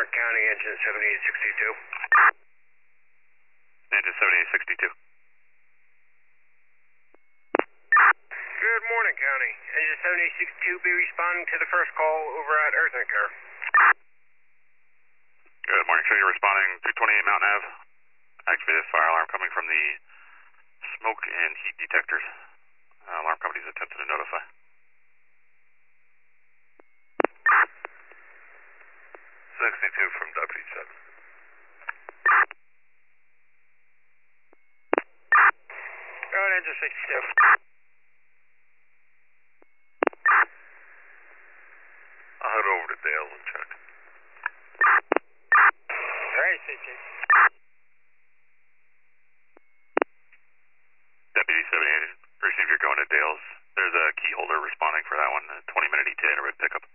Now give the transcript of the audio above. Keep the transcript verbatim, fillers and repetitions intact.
Clark County, engine seventy-eight sixty-two. Engine seventy-eight sixty-two. Good morning, County. Engine seventy-eight sixty-two, be responding to the first call over at Earth and Care. Good morning, sir. You're responding to twenty-eight Mountain Ave. Activated fire alarm coming from the smoke and heat detectors. Uh, alarm company's attempting to notify. sixty-two from Deputy seven. Go ahead, engine sixty-two. I'll head over to Dale and check. Hey, C T. Deputy seventy-eight, received you're going to Dale's. There's a key holder responding for that one. A twenty minute E T A and a red pickup.